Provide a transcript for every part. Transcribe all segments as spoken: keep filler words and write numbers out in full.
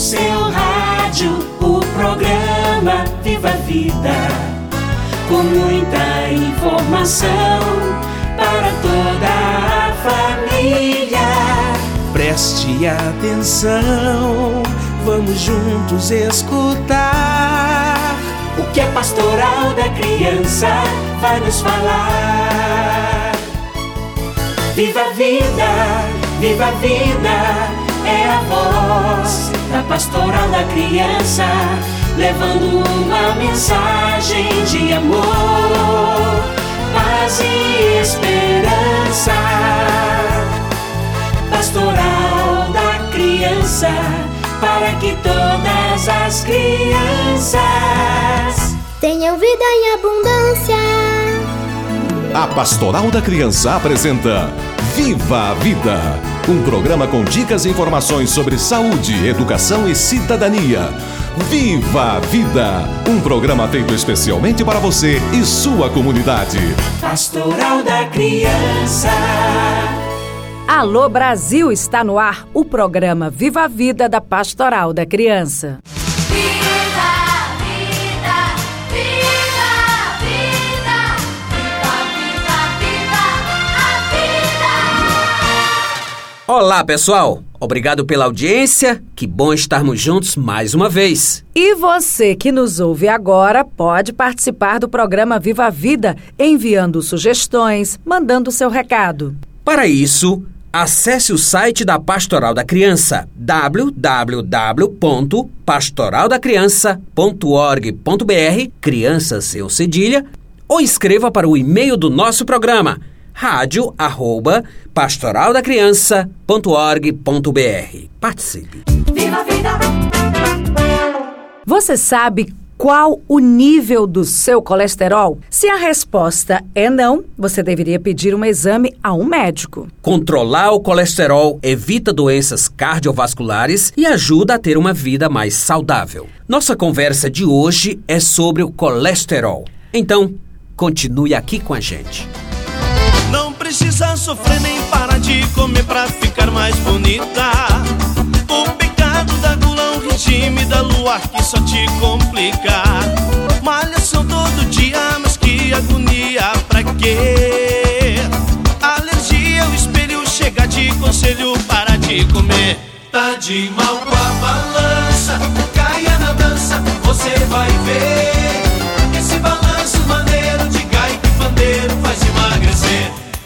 seu rádio, o programa Viva a Vida, com muita informação para toda a família. Preste atenção, vamos juntos escutar o que a Pastoral da Criança vai nos falar. Viva a vida, viva a vida, é a voz da Pastoral da Criança, levando uma mensagem de amor, paz e esperança. Pastoral da Criança, para que todas as crianças tenham vida em abundância. A Pastoral da Criança apresenta Viva a Vida, um programa com dicas e informações sobre saúde, educação e cidadania. Viva a Vida, um programa feito especialmente para você e sua comunidade. Pastoral da Criança. Alô Brasil, está no ar o programa Viva a Vida da Pastoral da Criança. Olá, pessoal! Obrigado pela audiência, que bom estarmos juntos mais uma vez. E você que nos ouve agora pode participar do programa Viva a Vida enviando sugestões, mandando seu recado. Para isso, acesse o site da Pastoral da Criança, w w w ponto pastoral da criança ponto org ponto b r, criança sem cedilha, ou escreva para o e-mail do nosso programa, rádio arroba pastoral da criança ponto org ponto b r. Participe! Viva a vida! Você sabe qual o nível do seu colesterol? Se a resposta é não, você deveria pedir um exame a um médico. Controlar o colesterol evita doenças cardiovasculares e ajuda a ter uma vida mais saudável. Nossa conversa de hoje é sobre o colesterol. Então, continue aqui com a gente. Não precisa sofrer nem parar de comer pra ficar mais bonita. O pecado da gula é um regime da lua que só te complica. Malhação todo dia, mas que agonia, pra quê? Alergia, o espelho chega de conselho para de comer. Tá de mal com a balança, caia na dança, você vai ver. Esse balanço maneiro de gaita e pandeiro faz emagrecer.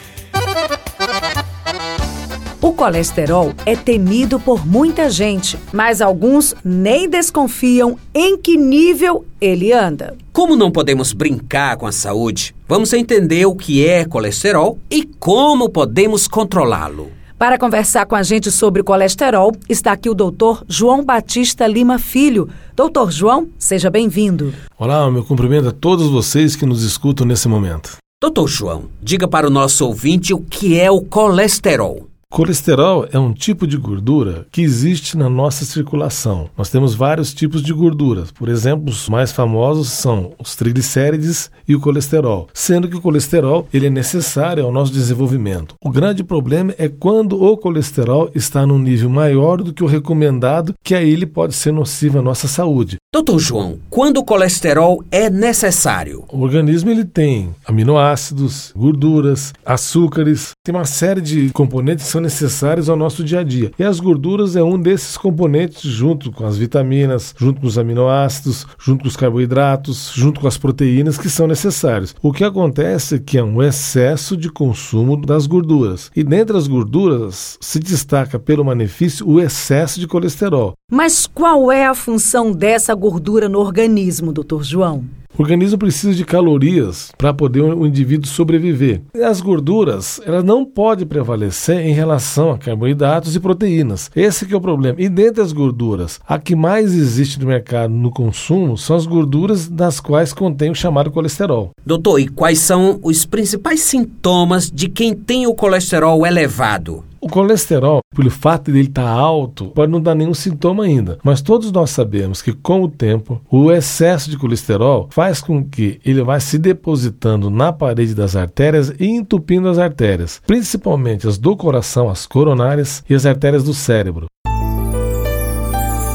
O colesterol é temido por muita gente, mas alguns nem desconfiam em que nível ele anda. Como não podemos brincar com a saúde, vamos entender o que é colesterol e como podemos controlá-lo. Para conversar com a gente sobre colesterol, está aqui o doutor João Batista Lima Filho. Doutor João, seja bem-vindo. Olá, meu cumprimento a todos vocês que nos escutam nesse momento. Doutor João, diga para o nosso ouvinte o que é o colesterol. Colesterol é um tipo de gordura que existe na nossa circulação. Nós temos vários tipos de gorduras. Por exemplo, os mais famosos são os triglicérides e o colesterol, sendo que o colesterol ele é necessário ao nosso desenvolvimento. O grande problema é quando o colesterol está num nível maior do que o recomendado, que aí ele pode ser nocivo à nossa saúde. Doutor João, quando o colesterol é necessário? O organismo ele tem aminoácidos, gorduras, açúcares, tem uma série de componentes que são necessários ao nosso dia a dia. E as gorduras é um desses componentes, junto com as vitaminas, junto com os aminoácidos, junto com os carboidratos, junto com as proteínas que são necessários. O que acontece é que é um excesso de consumo das gorduras. E dentre as gorduras se destaca pelo malefício o excesso de colesterol. Mas qual é a função dessa gordura no organismo, doutor João? O organismo precisa de calorias para poder o indivíduo sobreviver. E as gorduras, elas não podem prevalecer em relação a carboidratos e proteínas. Esse que é o problema. E dentre as gorduras, a que mais existe no mercado no consumo são as gorduras das quais contém o chamado colesterol. Doutor, e quais são os principais sintomas de quem tem o colesterol elevado? O colesterol, pelo fato de ele estar alto, pode não dar nenhum sintoma ainda. Mas todos nós sabemos que, com o tempo, o excesso de colesterol faz com que ele vá se depositando na parede das artérias e entupindo as artérias, principalmente as do coração, as coronárias e as artérias do cérebro.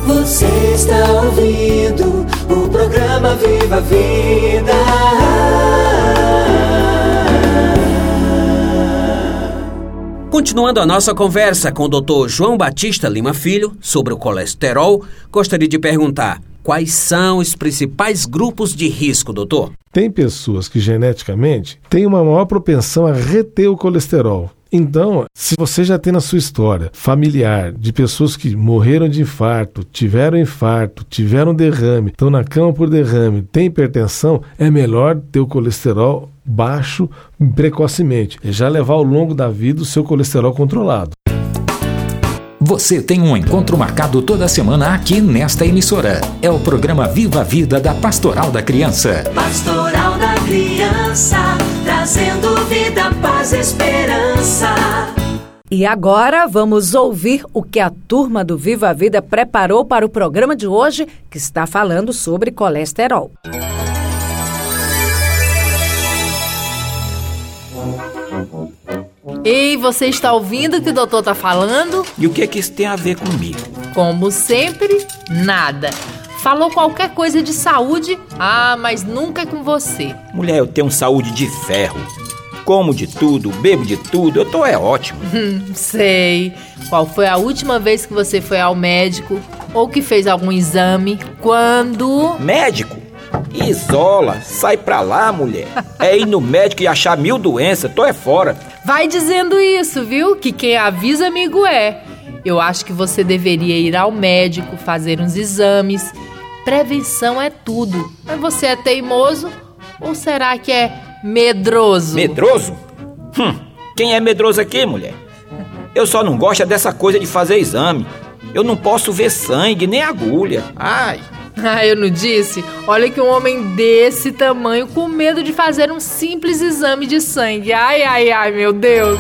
Você está ouvindo o programa Viva a Vida. Continuando a nossa conversa com o doutor João Batista Lima Filho sobre o colesterol, gostaria de perguntar: quais são os principais grupos de risco, doutor? Tem pessoas que geneticamente têm uma maior propensão a reter o colesterol. Então, se você já tem na sua história familiar de pessoas que morreram de infarto, tiveram infarto, tiveram derrame, estão na cama por derrame, tem hipertensão, é melhor ter o colesterol baixo precocemente. É já levar ao longo da vida o seu colesterol controlado. Você tem um encontro marcado toda semana aqui nesta emissora. É o programa Viva a Vida da Pastoral da Criança. Pastoral da Criança, trazendo vida, paz e esperança. E agora vamos ouvir o que a turma do Viva a Vida preparou para o programa de hoje, que está falando sobre colesterol. Ei, você está ouvindo o que o doutor está falando? E o que é que isso tem a ver comigo? Como sempre, nada. Falou qualquer coisa de saúde, ah, mas nunca é com você. Mulher, eu tenho saúde de ferro. Como de tudo, bebo de tudo, eu tô é ótimo. Hum, sei. Qual foi a última vez que você foi ao médico? Ou que fez algum exame? Quando? Médico? Isola, sai pra lá, mulher. É ir no médico e achar mil doenças, tô é fora. Vai dizendo isso, viu? Que quem avisa, amigo é. Eu acho que você deveria ir ao médico, fazer uns exames. Prevenção é tudo. Mas você é teimoso ou será que é medroso? Medroso? Hum, quem é medroso aqui, mulher? Eu só não gosto dessa coisa de fazer exame. Eu não posso ver sangue, nem agulha. Ai... Ah, eu não disse? Olha que um homem desse tamanho com medo de fazer um simples exame de sangue. Ai, ai, ai, meu Deus.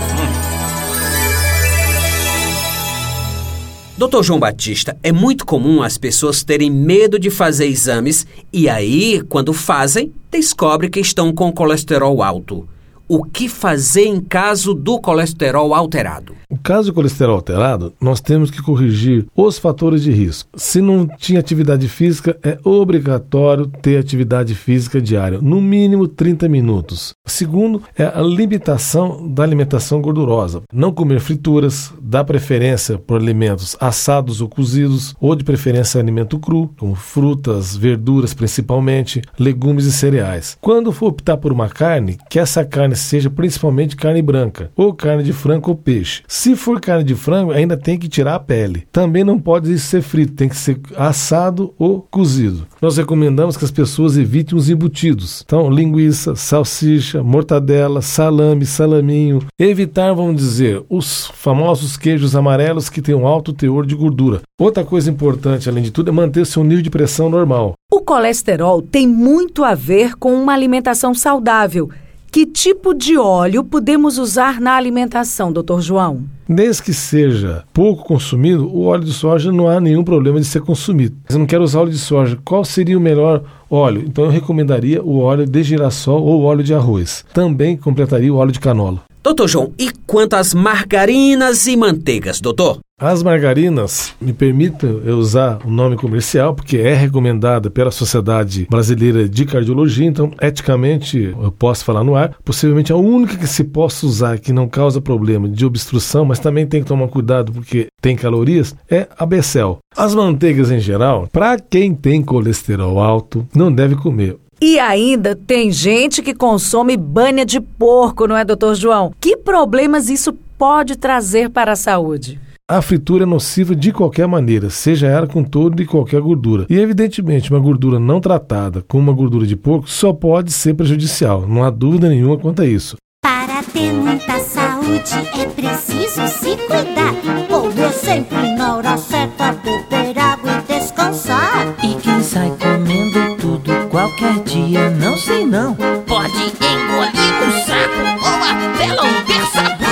doutor João Batista, é muito comum as pessoas terem medo de fazer exames e aí, quando fazem, descobrem que estão com colesterol alto. O que fazer em caso do colesterol alterado? No caso do colesterol alterado, nós temos que corrigir os fatores de risco. Se não tinha atividade física, é obrigatório ter atividade física diária, no mínimo trinta minutos. Segundo, é a limitação da alimentação gordurosa. Não comer frituras, dar preferência por alimentos assados ou cozidos, ou de preferência alimento cru, como frutas, verduras principalmente, legumes e cereais. Quando for optar por uma carne, que essa carne seja principalmente carne branca, ou carne de frango ou peixe. Se for carne de frango, ainda tem que tirar a pele. Também não pode ser frito, tem que ser assado ou cozido. Nós recomendamos que as pessoas evitem os embutidos. Então, linguiça, salsicha, mortadela, salame, salaminho. Evitar, vamos dizer, os famosos queijos amarelos que têm um alto teor de gordura. Outra coisa importante, além de tudo, é manter seu nível de pressão normal. O colesterol tem muito a ver com uma alimentação saudável. Que tipo de óleo podemos usar na alimentação, doutor João? Desde que seja pouco consumido, o óleo de soja não há nenhum problema de ser consumido. Se eu não quero usar óleo de soja, qual seria o melhor óleo? Então eu recomendaria o óleo de girassol ou o óleo de arroz. Também completaria o óleo de canola. doutor João, e quanto às margarinas e manteigas, doutor? As margarinas, me permita eu usar o nome comercial, porque é recomendada pela Sociedade Brasileira de Cardiologia, então, eticamente, eu posso falar no ar, possivelmente a única que se possa usar que não causa problema de obstrução, mas também tem que tomar cuidado porque tem calorias, é a Becel. As manteigas em geral, para quem tem colesterol alto, não deve comer. E ainda tem gente que consome banha de porco, não é, doutor João? Que problemas isso pode trazer para a saúde? A fritura é nociva de qualquer maneira, seja ela com toda e qualquer gordura. E evidentemente uma gordura não tratada com uma gordura de porco só pode ser prejudicial, não há dúvida nenhuma quanto a isso. Para ter muita saúde é preciso se cuidar. Comer sempre na hora certa, beber água e descansar. E quem sai comendo tudo qualquer dia, não sei não, pode engolir um saco ou até lamber sabão.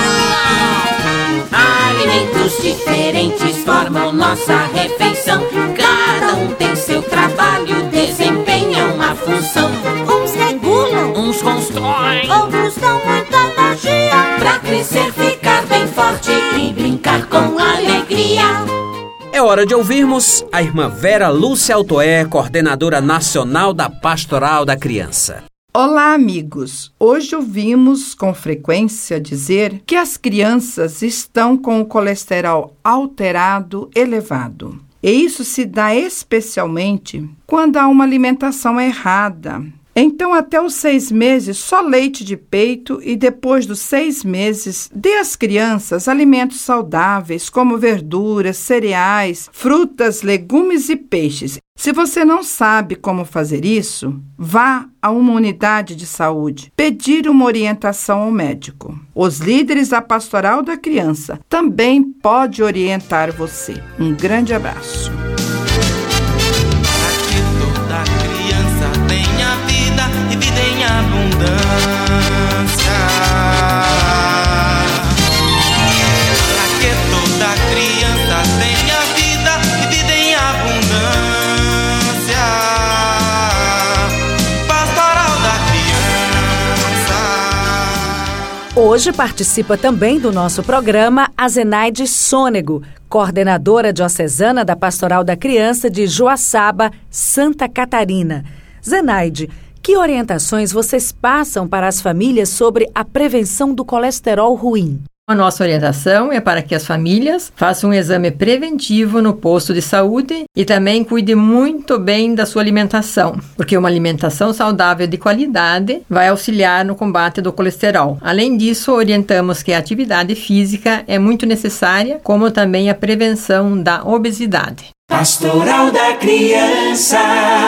Alimentos diferentes formam nossa refeição. Cada um tem seu trabalho, desempenha uma função. Uns regulam, uns constroem, outros dão muita energia. Pra crescer, ficar bem forte e brincar com alegria. É hora de ouvirmos a irmã Vera Lúcia Altoé, coordenadora nacional da Pastoral da Criança. Olá, amigos! Hoje ouvimos com frequência dizer que as crianças estão com o colesterol alterado elevado. E isso se dá especialmente quando há uma alimentação errada. Então, até os seis meses, só leite de peito e depois dos seis meses, dê às crianças alimentos saudáveis, como verduras, cereais, frutas, legumes e peixes. Se você não sabe como fazer isso, vá a uma unidade de saúde, pedir uma orientação ao médico. Os líderes da Pastoral da Criança também podem orientar você. Um grande abraço. E vida em abundância, pra que toda criança tenha vida e vida em abundância. Pastoral da Criança. Hoje participa também do nosso programa a Zenaide Sônego, coordenadora diocesana da Pastoral da Criança de Joaçaba, Santa Catarina. Zenaide, que orientações vocês passam para as famílias sobre a prevenção do colesterol ruim? A nossa orientação é para que as famílias façam um exame preventivo no posto de saúde e também cuide muito bem da sua alimentação, porque uma alimentação saudável de qualidade vai auxiliar no combate do colesterol. Além disso, orientamos que a atividade física é muito necessária, como também a prevenção da obesidade. Pastoral da Criança.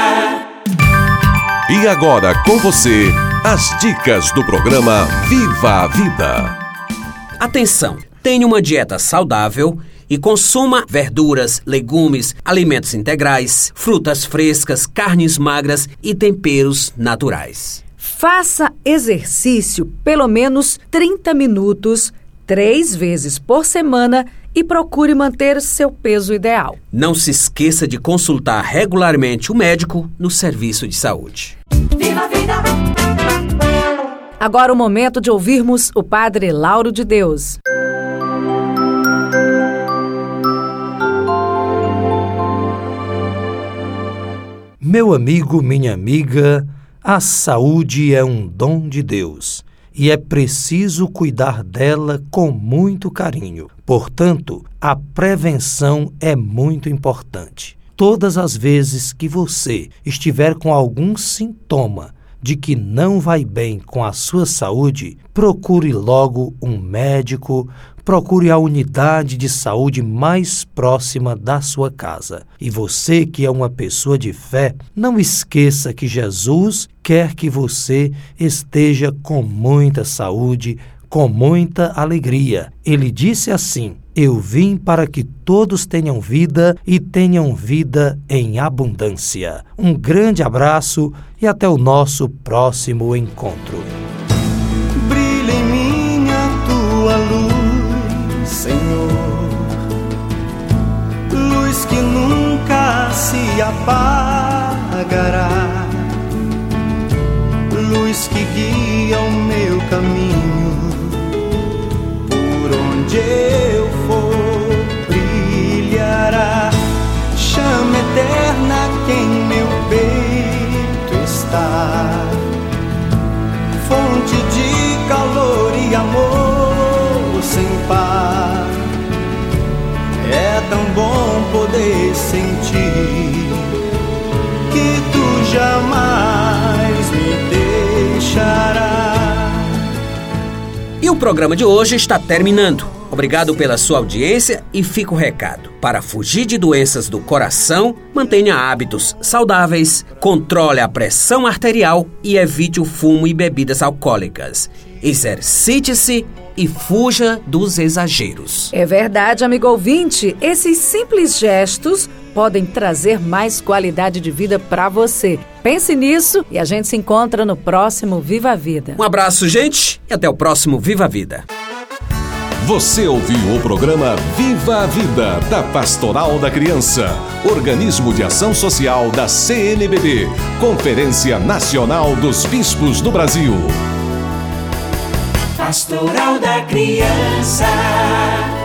E agora com você, as dicas do programa Viva a Vida. Atenção! Tenha uma dieta saudável e consuma verduras, legumes, alimentos integrais, frutas frescas, carnes magras e temperos naturais. Faça exercício pelo menos trinta minutos, três vezes por semana e procure manter seu peso ideal. Não se esqueça de consultar regularmente o médico no serviço de saúde. Viva a vida! Agora o momento de ouvirmos o Padre Lauro de Deus. Meu amigo, minha amiga, a saúde é um dom de Deus e é preciso cuidar dela com muito carinho. Portanto, a prevenção é muito importante. Todas as vezes que você estiver com algum sintoma de que não vai bem com a sua saúde, procure logo um médico, procure a unidade de saúde mais próxima da sua casa. E você que é uma pessoa de fé, não esqueça que Jesus quer que você esteja com muita saúde, com muita alegria. Ele disse assim: eu vim para que todos tenham vida e tenham vida em abundância. Um grande abraço e até o nosso próximo encontro. Brilha em mim a tua luz, Senhor, luz que nunca se apagará, luz que guia o meu caminho. Por onde eu for, brilhará chama eterna que em meu peito está, fonte de calor e amor sem par. É tão bom poder sentir que tu jamais me deixarás. E o programa de hoje está terminando. Obrigado pela sua audiência e fica o recado. Para fugir de doenças do coração, mantenha hábitos saudáveis, controle a pressão arterial e evite o fumo e bebidas alcoólicas. Exercite-se e fuja dos exageros. É verdade, amigo ouvinte. Esses simples gestos podem trazer mais qualidade de vida para você. Pense nisso e a gente se encontra no próximo Viva a Vida. Um abraço, gente, e até o próximo Viva a Vida. Você ouviu o programa Viva a Vida, da Pastoral da Criança, organismo de ação social da C N B B, Conferência Nacional dos Bispos do Brasil. Pastoral da Criança.